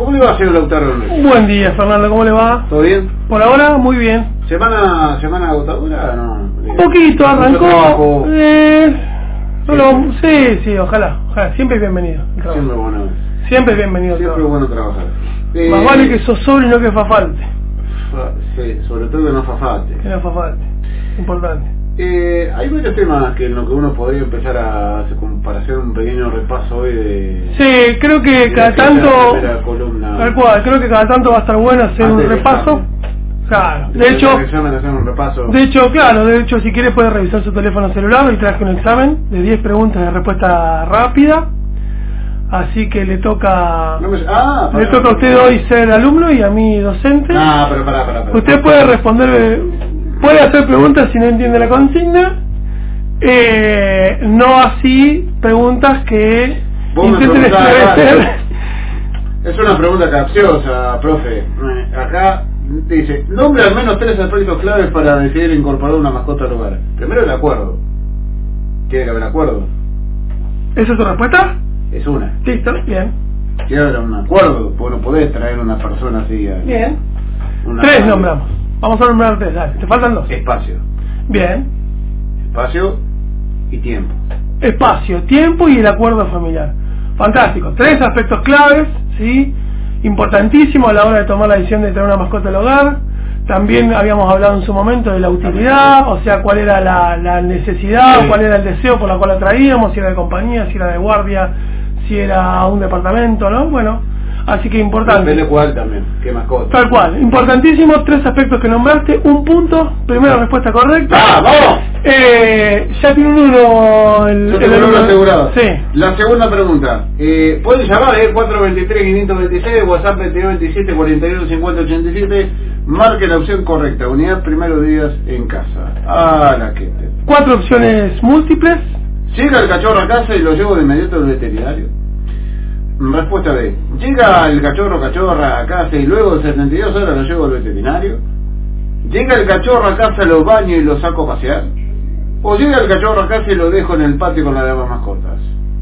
¿Cómo le va, señor Lautaro? Buen día, Fernando, ¿cómo le va? ¿Todo bien? Por ahora, muy bien. ¿Semana agotadora? No. Un poquito, arrancó. Sí, ojalá. Siempre es bienvenido. Siempre bueno. Siempre es bienvenido. Siempre es bueno trabajar. Más vale que sos sobre y no que fafalte. Sí, sobre todo que no fafalte. Que no fafalte. Importante. Hay varios temas que en lo que uno podría empezar para hacer un pequeño repaso hoy de... Sí, creo que cada tanto... Tal cual, creo que cada tanto va a estar bueno hacer un repaso. Claro, de hecho, si quiere puede revisar su teléfono celular. Hoy traje un examen de 10 preguntas de respuesta rápida. Así que le toca a usted hoy ser alumno y a mí docente. Pero usted puede responder, puede hacer preguntas si no entiende la consigna, no así preguntas que intenten esclarecer. Es una pregunta capciosa, profe. Acá dice, nombre al menos 3 aspectos claves para decidir incorporar una mascota al hogar. Primero, el acuerdo. Tiene que haber acuerdo. ¿Esa es su respuesta? Es una. Listo, bien. Tiene que haber un acuerdo, porque no podés traer una persona así. Bien. 3 nombramos. Vamos a nombrar 3, dale. ¿Te faltan 2? Espacio. Bien. Espacio y tiempo. Espacio, tiempo y el acuerdo familiar. Fantástico. 3 aspectos claves, ¿sí? Importantísimo a la hora de tomar la decisión de traer una mascota al hogar. También habíamos hablado en su momento de la utilidad, o sea, cuál era la necesidad, cuál era el deseo por la cual la traíamos, si era de compañía, si era de guardia, si era un departamento, ¿no? Bueno, así que importante. Depende cuál también, qué mascota. Tal cual, importantísimo, 3 aspectos que nombraste, 1 punto, primera respuesta correcta. ¡Vamos! Ya tiene uno el asegurado. Sí. La segunda pregunta, pueden llamar 423-526, WhatsApp 2227-415087, marque la opción correcta, unidad primeros días en casa. La que 4 opciones múltiples. ¿Llega el cachorro a casa y lo llevo de inmediato al veterinario? Respuesta B. ¿Llega el cachorra a casa y luego de 72 horas lo llevo al veterinario? ¿Llega el cachorro a casa, lo baño y lo saco a pasear? ¿O llega el cachorro a casa y lo dejo en el patio con las demás mascotas?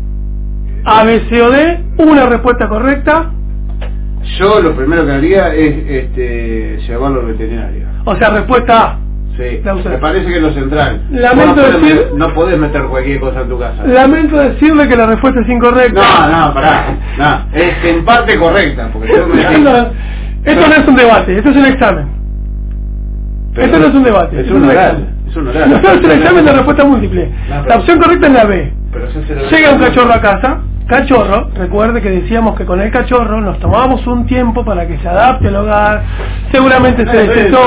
A, B, C o D. Una respuesta correcta. Yo lo primero que haría es llevarlo al veterinario. O sea, respuesta A. Sí, me parece que es lo central. No podés meter cualquier cosa en tu casa. Lamento decirle que la respuesta es incorrecta. No, es en parte correcta. Porque esto no es un debate, esto es un examen. Esto no es un debate. Es un oral. Es un examen de respuesta múltiple. La opción correcta es la B. Llega un cachorro a casa. Cachorro, recuerde que decíamos que con el cachorro nos tomábamos un tiempo para que se adapte al hogar. Seguramente se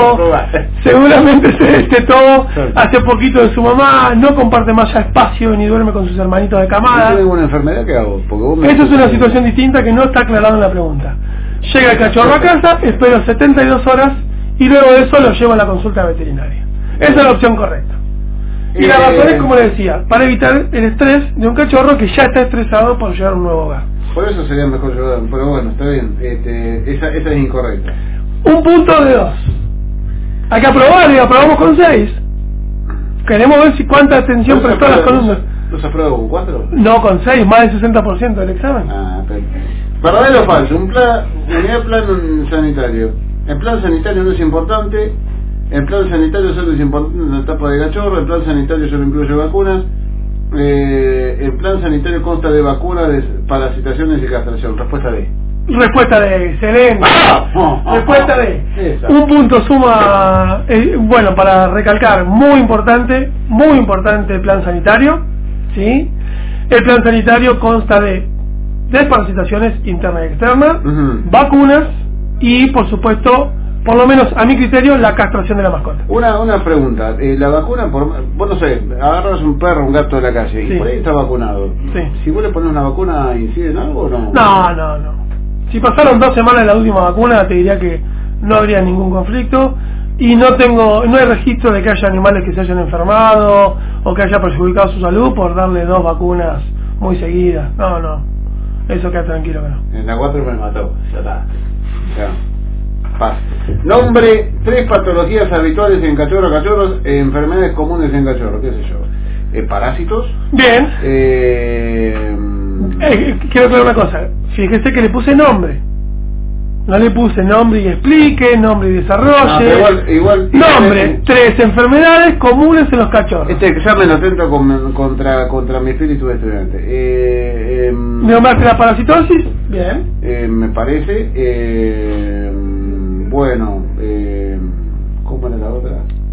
destetó hace poquito de su mamá, no comparte más ya espacio ni duerme con sus hermanitos de camada. ¿Yo tengo una enfermedad que hago? Eso es una situación distinta que no está aclarada en la pregunta. Llega el cachorro a casa, espero 72 horas y luego de eso lo llevo a la consulta veterinaria. Esa es la opción correcta. Y la razón es, como le decía, para evitar el estrés de un cachorro que ya está estresado por llegar a un nuevo hogar. Por eso sería mejor llevar, pero bueno, está bien, esa es incorrecta. 1 punto de 2. Hay que aprobar y aprobamos con 6. Queremos ver si cuánta atención prestó a las columnas. ¿Los apruebo con 4? No, con 6, más del 60% del examen. ¿Verdadero o falso? Unidad plan sanitario. El plan sanitario no es importante. El plan sanitario solo es importante en la etapa de cachorro. El plan sanitario solo incluye vacunas. El plan sanitario consta de vacunas, de parasitaciones y castración. Respuesta D. Respuesta D, excelente. Respuesta D. 1 punto suma. Bueno, para recalcar, muy importante el plan sanitario. ¿Sí? El plan sanitario consta de desparasitaciones internas y externas, vacunas y, por supuesto, por lo menos a mi criterio, la castración de la mascota. Una pregunta, la vacuna, vos no sé, agarras un perro, un gato de la calle y por ahí está vacunado. Sí. Si vos le pones una vacuna, ¿incide en algo o no? No. Si pasaron 2 semanas de la última vacuna, te diría que no habría ningún conflicto y no hay registro de que haya animales que se hayan enfermado o que haya perjudicado su salud por darle 2 vacunas muy seguidas. No. Eso queda tranquilo que no. En la 4 me mató, ya está. Paz. Nombre 3 patologías habituales en cachorros, enfermedades comunes en cachorros, qué sé yo. Parásitos. Bien. Quiero aclarar una cosa. Fíjese que le puse nombre. No le puse nombre y explique, nombre y desarrolle. Igual nombre, 3 enfermedades comunes en los cachorros. Este examen atento contra mi espíritu de estudiante. ¿Nombraste la parasitosis? Bien. Me parece. Bueno, ¿cómo era la otra?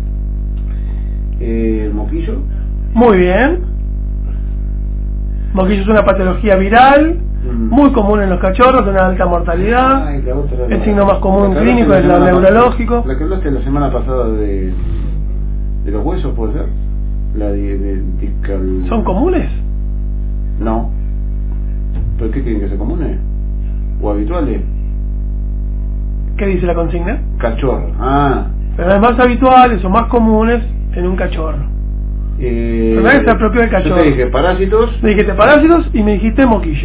Moquillo. Muy bien. Moquillo es una patología viral, muy común en los cachorros, de una alta mortalidad. Ay, la otra, el signo más común clínico es el neurológico. La que hablaste la semana pasada de los huesos, ¿puede ser? La de discal... ¿Son comunes? No. ¿Pero qué tienen que ser comunes? ¿O habituales? ¿Qué dice la consigna? Cachorro. Pero las más habituales o más comunes en un cachorro. Pero es el propio del cachorro. Yo te dije parásitos. Me dijiste parásitos y me dijiste moquillo.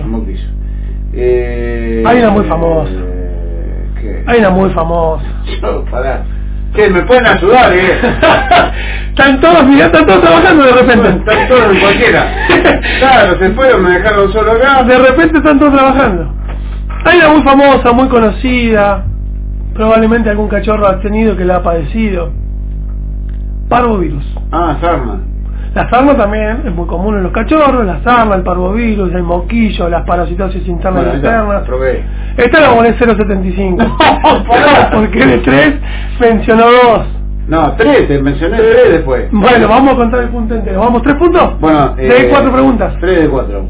Hay una muy famosa. ¿Qué? Hay una muy famosa. Pará. ¿Qué? ¿Me pueden ayudar, Están todos, mirá, están todos trabajando de repente. Están todos en cualquiera. Claro, se fueron, me dejaron solo acá. De repente están todos trabajando. Hay una muy famosa, muy conocida. Probablemente algún cachorro ha tenido que la ha padecido. Parvovirus. Sarna. La sarna también es muy común en los cachorros, la sarna, el parvovirus, el moquillo, las parasitosis internas y externas. Esta la poné 0.75. Porque de 3 mencionó 2. No, 3, te mencioné 3 después. Bueno, vamos a contar el punto entero. ¿Vamos 3 puntos? Bueno, de 4 preguntas. 3 de 4.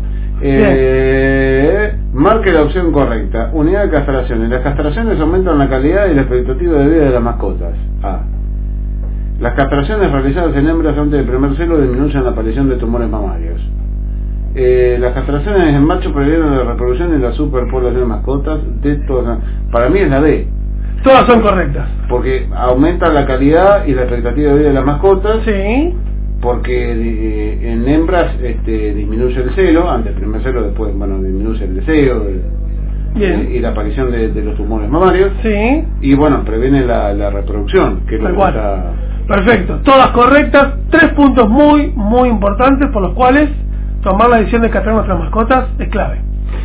Marque la opción correcta. Unidad de castraciones. Las castraciones aumentan la calidad y la expectativa de vida de las mascotas. Las castraciones realizadas en hembras antes del primer celo disminuyen la aparición de tumores mamarios. Las castraciones en macho previenen la reproducción y la superpoblación de mascotas. Para mí es la D. Todas son correctas. Porque aumenta la calidad y la expectativa de vida de las mascotas. Sí. Porque en hembras disminuye el celo, antes del primer celo, después disminuye el deseo y la aparición de los tumores mamarios. Sí. Y previene la reproducción, que es lo que está... Perfecto, todas correctas. 3 puntos muy, muy importantes por los cuales tomar la decisión de castrar nuestras mascotas es clave.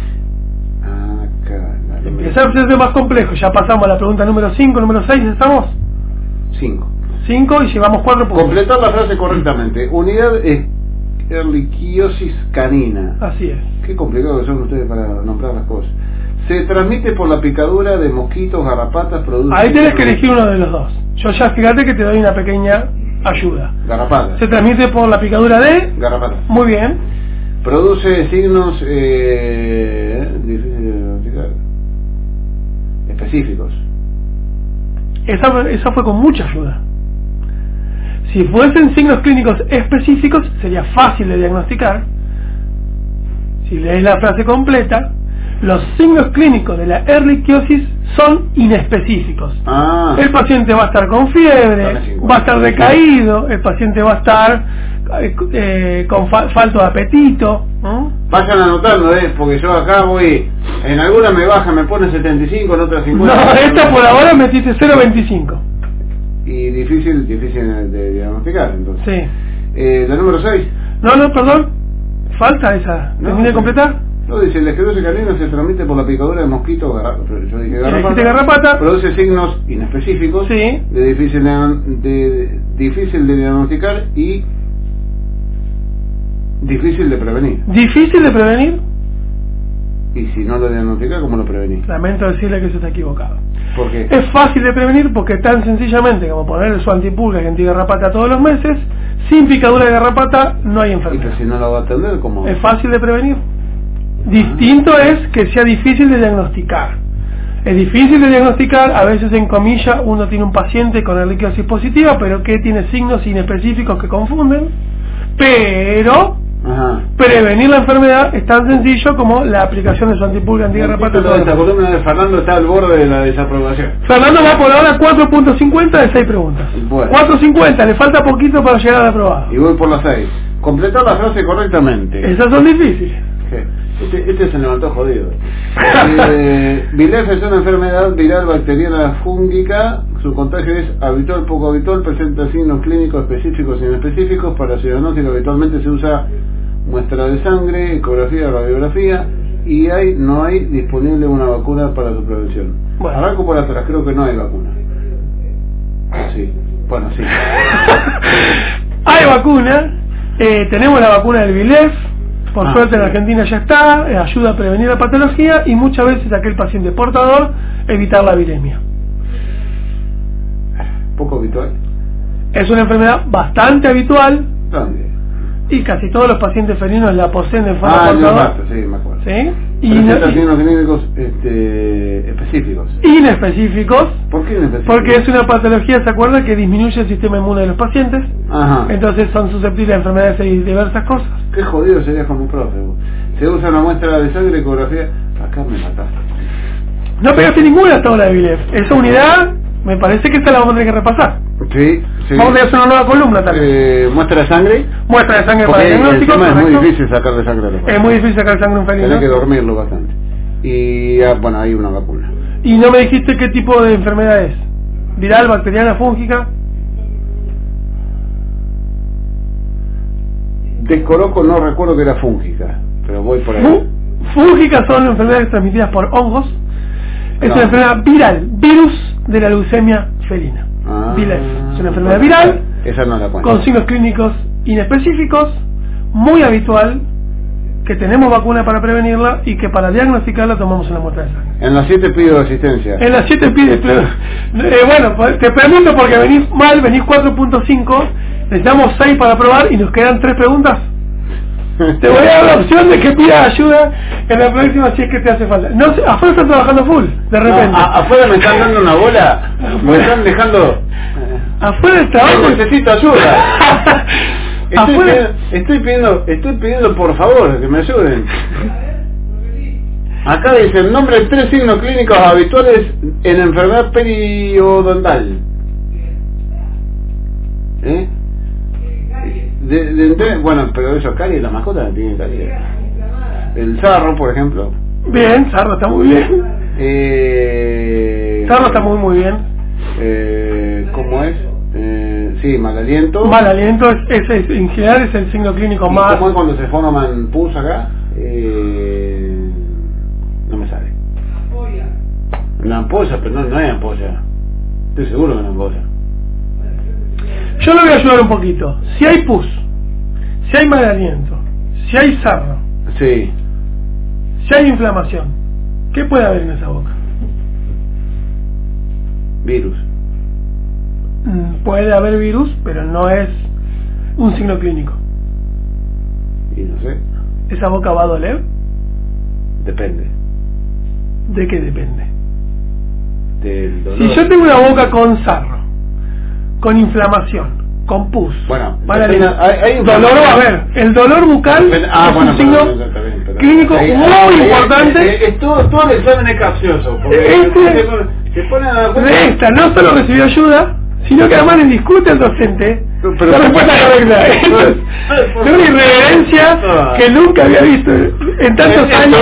Empieza a ser más complejo. Ya pasamos a la pregunta número 5, número 6, ¿estamos? 5 y llevamos 4 puntos. Completar la frase correctamente. Unidad Ehrlichiosis canina. Así es. Qué complicado que son ustedes para nombrar las cosas. Se transmite por la picadura de mosquitos, garrapatas, produce... Ahí tenés que elegir uno de los dos. Yo ya fíjate que te doy una pequeña ayuda. Garrapatas. Se transmite por la picadura de... Garrapatas. Muy bien. Produce signos difíciles de identificar, específicos. Esa fue con mucha ayuda. Si fuesen signos clínicos específicos sería fácil de diagnosticar. Si lees la frase completa, los signos clínicos de la ehrlichiosis son inespecíficos. El paciente va a estar con fiebre, va a estar decaído, el paciente va a estar con falta de apetito. Vayan anotando, porque yo acá voy, en alguna me baja, me pone 75, en otra 50. No, esta por ahora metiste 0.25. Y difícil de diagnosticar, entonces. Sí. ¿La número 6? No, perdón. Falta esa. ¿Termina de completar? No, dice, la esclerosis canina se transmite por la picadura de mosquito, yo dije garrapata. Produce signos inespecíficos, sí, de difícil de diagnosticar y difícil de prevenir. ¿Difícil de prevenir? Y si no lo diagnostica, ¿cómo lo prevenís? Lamento decirle que eso está equivocado. ¿Por qué? Es fácil de prevenir porque tan sencillamente como poner su antipulga y antigarrapata todos los meses, sin picadura de garrapata no hay enfermedad. ¿Y pero si no lo va a atender, cómo? Es fácil de prevenir. Distinto es que sea difícil de diagnosticar. Es difícil de diagnosticar, a veces en comillas uno tiene un paciente con ehrlichiosis positiva, pero que tiene signos inespecíficos que confunden, pero prevenir la enfermedad es tan sencillo como la aplicación de su antipulga antigarrapata. Esta columna de Fernando está al borde de la desaprobación. Fernando va por ahora 4.50 de 6 preguntas. Bueno. 4.50, le falta poquito para llegar al aprobado. Y voy por las 6. Completar la frase correctamente. Esas son difíciles. Este se levantó jodido. Bilercia es una enfermedad viral bacteriana fúngica. Su contagio es habitual, poco habitual, presenta signos clínicos específicos e inespecíficos. Para su diagnóstico habitualmente se usa muestra de sangre, ecografía, radiografía. y no hay disponible una vacuna para su prevención. Bueno. Arranco por atrás, creo que no hay vacuna. Sí, bueno, sí. Hay vacuna, tenemos la vacuna del Vilef, por suerte en Argentina ya está, ayuda a prevenir la patología y muchas veces aquel paciente portador evitar la viremia. Poco habitual. Es una enfermedad bastante habitual. ¿Dónde? Y casi todos los pacientes felinos la poseen de forma portadora. Sí, me acuerdo. ¿Sí? Signos clínicos específicos. Inespecíficos. ¿Por qué inespecíficos? Porque es una patología, ¿se acuerda? Que disminuye el sistema inmune de los pacientes. Ajá. Entonces son susceptibles a enfermedades y diversas cosas. Qué jodido sería como profe. Se usa una muestra de sangre, ecografía. Acá me mataste. No pegaste ninguna hasta ahora de Vilef. Esa unidad, me parece que esta la vamos a tener que repasar. Sí. Vamos a hacer una nueva columna también. ¿Muestra de sangre? Muestra de sangre porque para el diagnóstico. Es muy difícil sacar de sangre a los pacientes. Es muy difícil sacar sangre a un felino. Tenés que dormirlo bastante. Y bueno, hay una vacuna. Y no me dijiste qué tipo de enfermedad es. ¿Viral, bacteriana, fúngica? Desconozco, no recuerdo que era fúngica, pero voy por ahí. Fúngicas son enfermedades transmitidas por hongos. Es una enfermedad viral, virus de la leucemia felina. Vilef. Es una enfermedad viral, esa no la cuento. con signos clínicos inespecíficos, muy habitual, que tenemos vacuna para prevenirla y que para diagnosticarla tomamos una muestra de sangre. En las 7 pido asistencia. En las 7 pides, bueno, pues, te pregunto porque venís mal, venís 4.5, necesitamos 6 para probar y nos quedan 3 preguntas. Te voy a dar la opción de que pidas ayuda en la próxima si es que te hace falta. No sé, afuera están trabajando full, de repente. No, afuera me están dando una bola, me están dejando. Afuera del trabajo. Necesito ayuda. Estoy pidiendo por favor que me ayuden. Acá dice el nombre de 3 signos clínicos habituales en enfermedad periodontal. Bueno, pero eso caries, la mascota no tiene caries. El sarro, por ejemplo. Bien, sarro está muy bien. Sarro está muy bien. ¿Cómo es? Sí, mal aliento. Mal aliento en general es el signo clínico más. ¿Cómo es cuando se forman pus acá? No me sale. Una ampolla, pero no es ampolla. Estoy seguro que no es ampolla. Yo le voy a ayudar un poquito. Si hay pus, si hay mal aliento, si hay sarro, sí, si hay inflamación, ¿qué puede haber en esa boca? Virus. Puede haber virus, pero no es un signo clínico. Y no sé. ¿Esa boca va a doler? Depende. ¿De qué depende? Del dolor. Si yo tengo una boca con sarro, con inflamación, con pus, bueno, hay dolor va a haber. El dolor bucal es un signo clínico muy importante. Todo el examen es capcioso. Se pone a la de esta no solo recibió ayuda, sino que además le discute al docente la respuesta correcta. Es una irreverencia que nunca había visto en tantos años.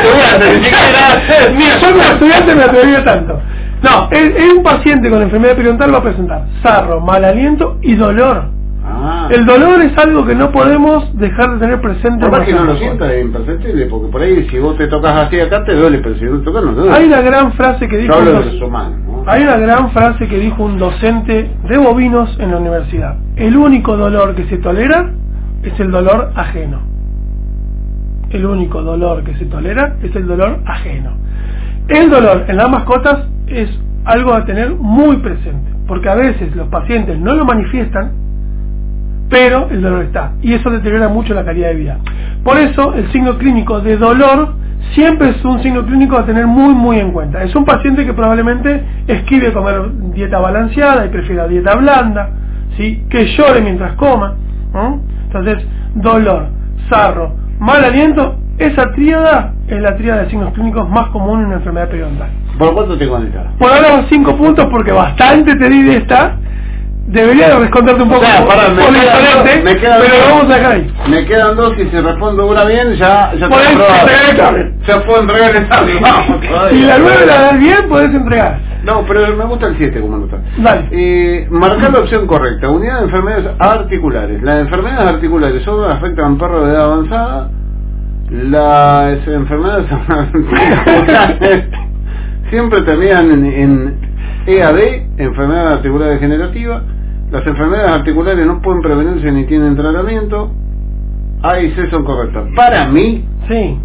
Ni yo como estudiante me atreví tanto. No, es un paciente con enfermedad periodontal va a presentar sarro, mal aliento y dolor. El dolor es algo que no podemos dejar de tener presente. Por más que no lo sientas es imperceptible, porque por ahí si vos te tocas así acá te duele, pero si no te tocas no te duele. Hay una gran frase que dijo Hay una gran frase que dijo un docente de bovinos en la universidad. El único dolor que se tolera es el dolor ajeno. El único dolor que se tolera es el dolor ajeno. El dolor en las mascotas es algo a tener muy presente, porque a veces los pacientes no lo manifiestan, pero el dolor está, y eso deteriora mucho la calidad de vida. Por eso el signo clínico de dolor siempre es un signo clínico a tener muy en cuenta. Es un paciente que probablemente esquive comer dieta balanceada y prefiera dieta blanda, ¿sí? Que llore mientras coma, ¿no? Entonces dolor, sarro, mal aliento, esa tríada es la tríada de signos clínicos más común en una enfermedad periodontal. ¿Por cuánto te contestas? Por ahora 5 puntos porque bastante te di de esta. Debería descontarte un poco pero lo vamos a dejar ahí. Me quedan 2 y si respondo una bien ya podés entregar el examen. Ya puedo entregar el examen. Si la 9 la das bien podés entregar. No, pero me gusta el 7 como nota. Dale. Marcar la opción correcta. Unidad de enfermedades articulares. Las enfermedades articulares solo afectan a perros de edad avanzada. Las enfermedades articulares siempre terminan en EAD, enfermedad articular degenerativa. Las enfermedades articulares no pueden prevenirse ni tienen tratamiento. A y C son correctas. Para mí, sí.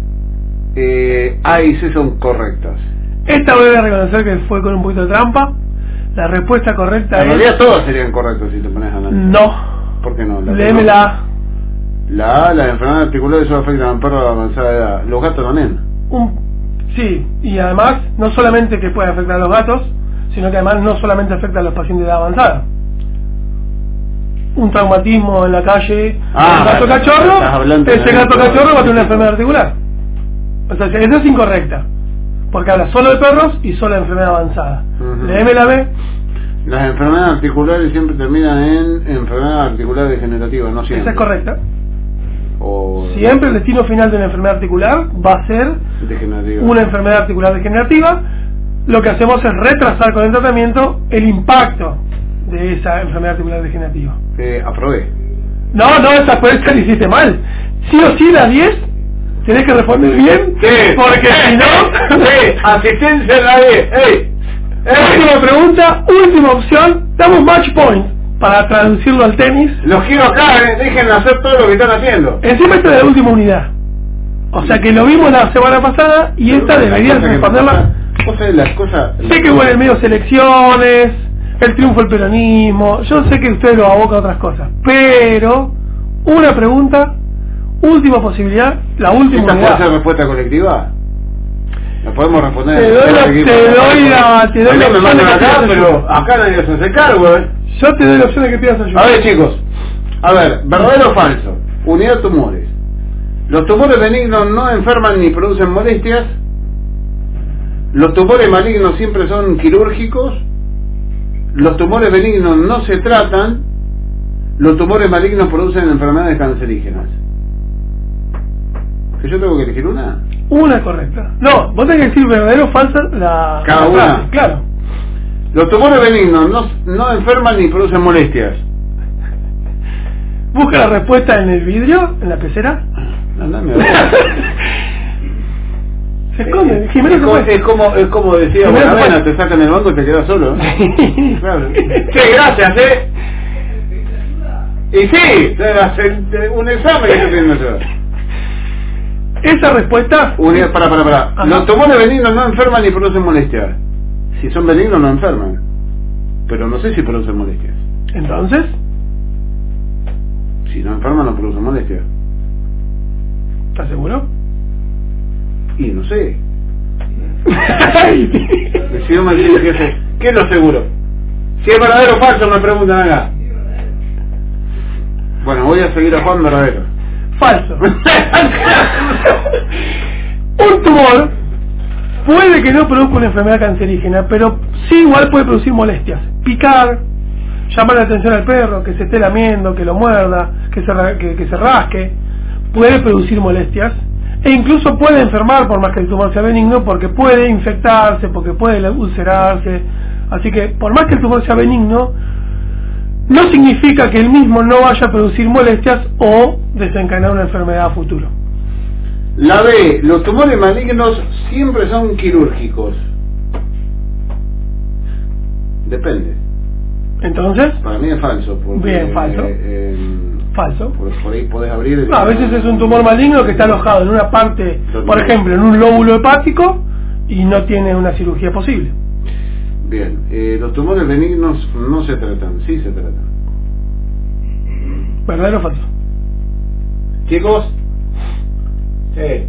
A y C son correctas. Esta voy a reconocer que fue con un poquito de trampa. La respuesta correcta en realidad todas serían correctas si te pones a analizar. No. ¿Por qué no? Léeme la A. La A, las enfermedades articulares solo afectan a perros de avanzada edad. Los gatos también. Sí, y además, no solamente que puede afectar a los gatos, sino que además no solamente afecta a los pacientes de edad avanzada. Un traumatismo en la calle, un gato cachorro, ese gato cachorro va a tener una enfermedad articular. O sea, esa es incorrecta, porque habla solo de perros y solo de enfermedad avanzada. Léeme la B. Las enfermedades articulares siempre terminan en enfermedad articular degenerativa, no siempre. Esa es correcta. Siempre el destino final de una enfermedad articular va a ser una enfermedad articular degenerativa. Lo que hacemos es retrasar con el tratamiento el impacto de esa enfermedad articular degenerativa. Aprobé. No, esa puesta la hiciste mal. Sí o sí, la 10 tenés que responder bien. Sí. Porque si no... Sí, asistencia en la 10. Última pregunta, última opción. Damos match point para traducirlo al tenis. Los quiero acá, dejen hacer todo lo que están haciendo. Encima esta es la última unidad. O sea que lo vimos la semana pasada y esta debería responderla. Las cosas... Sé que bueno, en medio selecciones, el triunfo del peronismo, yo sé que ustedes lo abocan a otras cosas, pero una pregunta, última posibilidad, la última unidad. ¿Esta puede ser respuesta colectiva? ¿La podemos responder? Te doy la opción de que acá, pero acá nadie se hace cargo, Yo te doy la opción de que pidas ayuda. A ver, chicos, verdadero o falso. Unidad tumores. Los tumores benignos no enferman ni producen molestias. Los tumores malignos siempre son quirúrgicos. Los tumores benignos no se tratan. Los tumores malignos producen enfermedades cancerígenas. ¿Que yo tengo que elegir una? Una correcta. No, vos tenés que decir verdadero o falsa cada una. Frase, claro. Los tumores benignos no enferman ni producen molestias. Busca la respuesta en el vidrio, en la pecera. Andame a ver. Se esconde, es como decía Buenavena, te sacan el banco y te quedas solo. Claro. Sí, gracias, Y sí, un examen que estoy pidiendo yo. Esa respuesta... Para. Los tumores benignos no enferman ni producen molestias. Si son benignos no enferman. Pero no sé si producen molestias. ¿Entonces? Si no enferman no producen molestias. ¿Estás seguro? Y no sé. Decidimos decir ¿qué es lo seguro? Si es verdadero o falso me preguntan acá. Bueno, voy a seguir a Juan verdadero. Falso. Un tumor puede que no produzca una enfermedad cancerígena, pero sí igual puede producir molestias. Picar, llamar la atención al perro, que se esté lamiendo, que lo muerda, que se rasque, puede producir molestias. E incluso puede enfermar por más que el tumor sea benigno, porque puede infectarse, porque puede ulcerarse. Así que por más que el tumor sea benigno, no significa que el mismo no vaya a producir molestias o desencadenar una enfermedad a futuro. La B, los tumores malignos siempre son quirúrgicos. Depende. Entonces, para mí es falso. Bien, falso. Falso. Por ahí podés abrir. No, a veces es un tumor maligno que está alojado en una parte, por ejemplo, en un lóbulo hepático y no tiene una cirugía posible. Bien, los tumores benignos no se tratan, sí se tratan. ¿Verdadero o falso? Chicos, sí.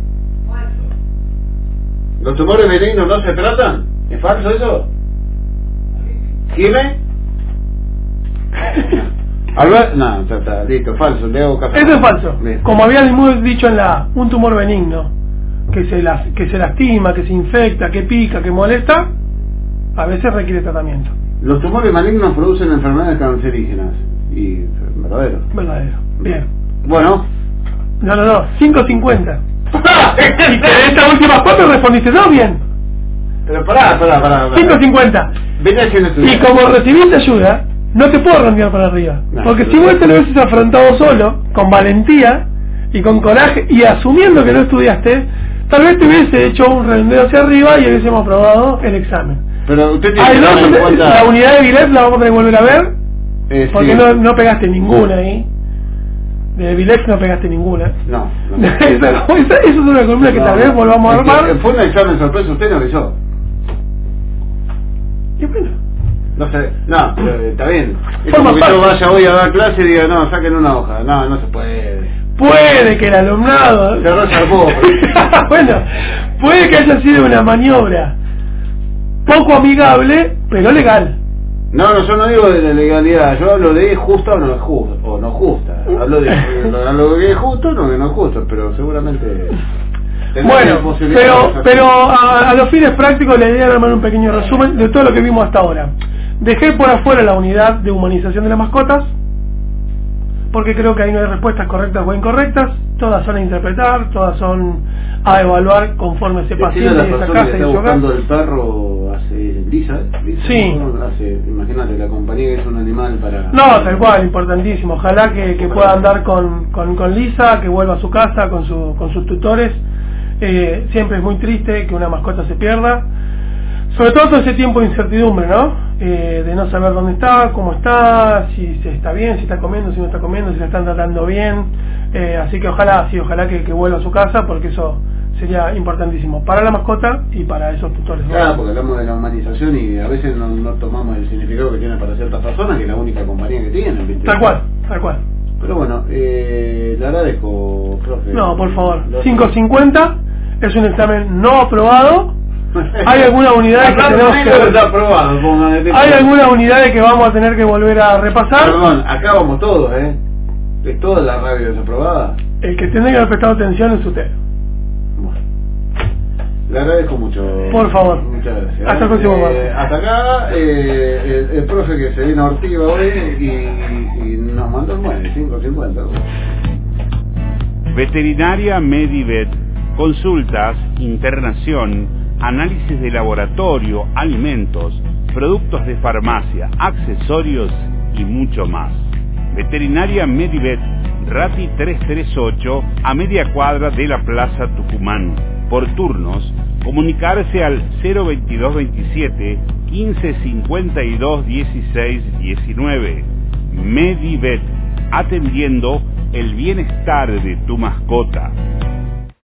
¿Los tumores benignos no se tratan? ¿Es falso eso? ¿Jime? No, está listo, falso, le hago caso. Eso es falso. Bien. Como habíamos dicho en la un tumor benigno que se lastima, que se infecta, que pica, que molesta, a veces requiere tratamiento. Los tumores malignos producen enfermedades cancerígenas. Y verdadero. Verdadero. Bien. Bueno. No, 5.50. Y de esta última cuatro respondiste dos bien. Pero pará. 5.50. Vení haciendo tu... Y como recibiste ayuda, no te puedo rendir para arriba. No, porque si vos te lo hubieses afrontado solo, con valentía, y con coraje, y asumiendo que no estudiaste, tal vez te hubiese hecho un redondeo hacia arriba y hubiésemos aprobado el examen. Pero usted tiene Hay dos, la unidad de Bilet la vamos a tener que volver a ver, porque sí. no pegaste ninguna ahí. De Bilet no pegaste ninguna. No. Esa es una columna que tal vez volvamos a armar. Fue un examen sorpresa, usted no avisó. Y bueno. No sé, pero está bien. Es Forma como que yo parte. vaya hoy a dar clase y diga, no, saquen una hoja. No se puede. Puede que el alumnado... Se resarpó. Bueno, puede que haya sido una maniobra poco amigable, pero legal. No, yo no digo de la legalidad, yo hablo de justa o no justa. Hablo de lo que es justo o lo que no es justo, pero seguramente... Bueno, pero a los fines prácticos la idea era armar un pequeño resumen de todo lo que vimos hasta ahora. Dejé por afuera la unidad de humanización de las mascotas, porque creo que ahí no hay respuestas correctas o incorrectas, todas son a interpretar, todas son a evaluar conforme ese paciente y esa casa y su hogar. El perro hace Lisa, sí. Imagínate, la compañía es un animal para... No, tal cual, importantísimo. Ojalá que pueda andar con Lisa, que vuelva a su casa con sus tutores. Siempre es muy triste que una mascota se pierda, sobre todo ese tiempo de incertidumbre, ¿no? De no saber dónde está, cómo está, si se está bien, si está comiendo, si no está comiendo, si la están tratando bien. Así que ojalá que vuelva a su casa, porque eso sería importantísimo para la mascota y para esos tutores. Claro, porque hablamos de la humanización y a veces no tomamos el significado que tiene para ciertas personas, que es la única compañía que tienen, ¿viste? Tal cual. Pero bueno, le agradezco, profe. No, por favor. 550 es un examen no aprobado. Hay algunas unidades que tenemos que... Hay algunas unidades que vamos a tener que volver a repasar. Perdón, acá vamos todos, ¿Es toda la radio desaprobada? El que tiene que haber prestado atención es usted. Bueno, le agradezco mucho. Por favor. Muchas gracias. Hasta el próximo martes. Hasta acá, el profe que se vino a Ortiva hoy y nos mandó el 550. Veterinaria Medivet. Consultas, internación, análisis de laboratorio, alimentos, productos de farmacia, accesorios y mucho más. Veterinaria Medivet, Rati 338, a media cuadra de la Plaza Tucumán. Por turnos, comunicarse al 02227 1552 16 19. Medivet, atendiendo el bienestar de tu mascota.